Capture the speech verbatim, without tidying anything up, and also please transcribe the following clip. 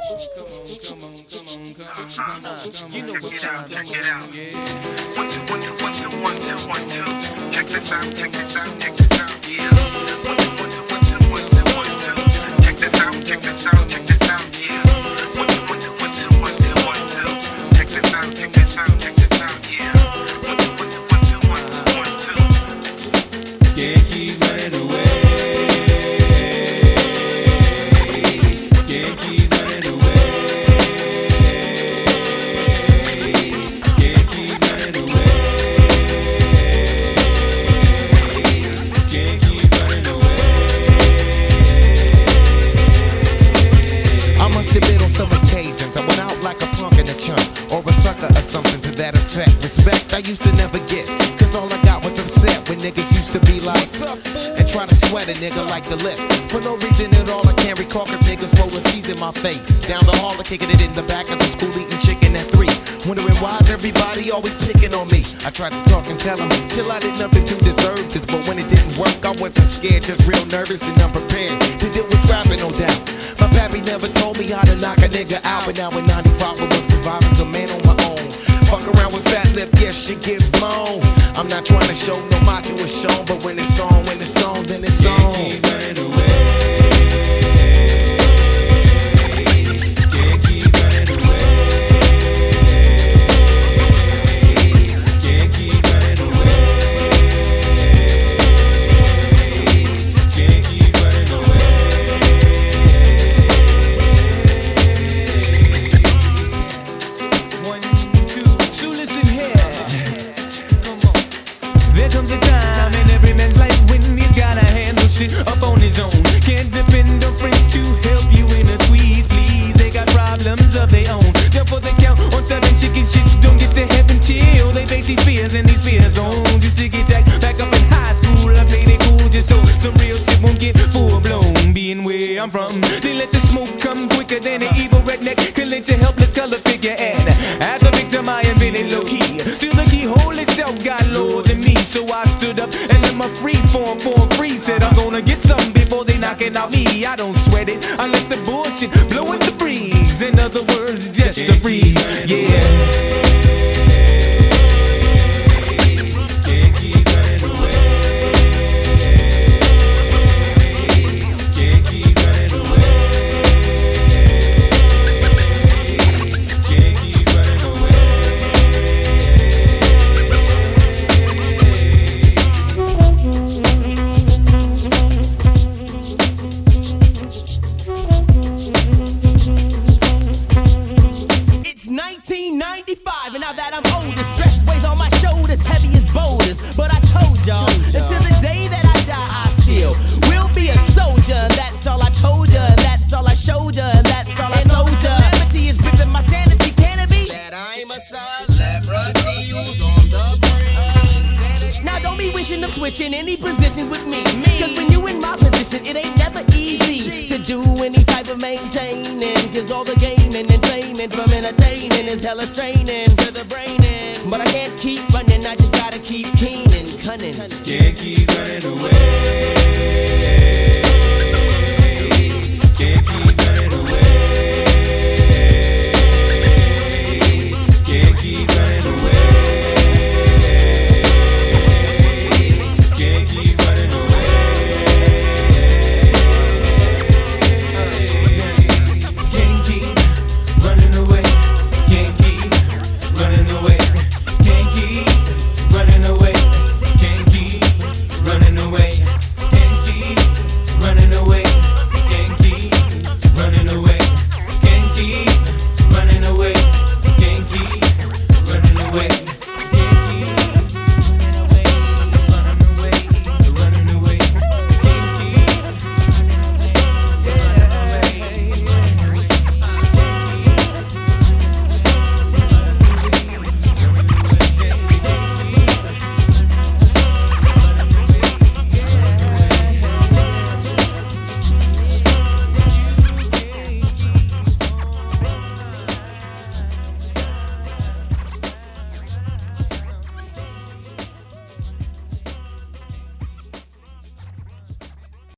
You know what time it is. One, two, one, two, one, two, one, two, one, two. Check this out, check this out, check this out, yeah. One, two, one, two, one, two, one, two, one, two. Check this out, check this out, check this out, yeah. One, two, one, two, one, two, one, two, one, two. Check this out, check this out, check this out, yeah. One, two, one, two, one, two, one, two, one, two. Can't keep running away. Can't keep running away. Can't keep running away. Can't keep running away. I must admit on some occasions I went out like a punk in a chunk, or a sucker or something to that effect. Respect I used to never get, cause all I got was upset when niggas used to be like, and try to sweat a nigga like the lip. For no reason at all I can't recall if niggas rollin' C's in my face. Down the hall I kicking it in the back of the school eating chicken at three. Wondering why's everybody always picking on me. I tried to talk and tell them, chill, I did nothing to deserve this. But when it didn't work I wasn't scared, just real nervous and unprepared to deal with scrapping, no doubt. My pappy never told me how to knock a nigga out, but now in ninety-five I was surviving as a man on my own. Fuck around with fat lip, yes, shit get blown. I'm not trying to show no macho is shown, but when it's on, when it's on, then it's on. Can't keep running away. Can't keep running away. Can't keep running away. Can't keep running away. One, two, so listen here. Come on. There comes a time in every man's life when he's gotta handle shit up on his own. Can't depend on friends to help you in a squeeze, please. They got problems of their own. Therefore they count on seven chicken shits. Don't get to heaven till they face these fears and these fear zones. Used to get jacked back up in high school. I played it cool just so some real shit won't get full blown. Being where I'm from, they let the smoke come quicker than an evil redneck can let your helpless color figure. And as a victim I am feeling low key till the keyhole itself got lower than me. So I stood up and let my free form form free. Said I'm gonna get something before they knocking out me. I don't sweat it, I let the bullshit blow in the breeze. In other words, just a breeze, yeah. Can't keep running away. Can't keep running away. Can't keep running away. It's nineteen ninety-five, and now that I'm older, stress weighs on my shoulders, heavy as boulders. But I told y'all, until the day that I die, I still will be a soldier. That's all I told ya, that's all I showed ya, that's all I told ya. Calamity is ripping my sanity, can it be? That I'm a celebrity who's on the brink. Now don't be wishing of switching any positions with me, cause when you in my position, it ain't never easy to do any type of maintaining. Cause all the gaming and training from entertaining is hella straining to the brain. But I can't keep running, I just gotta keep keen and cunning. Can't keep running away.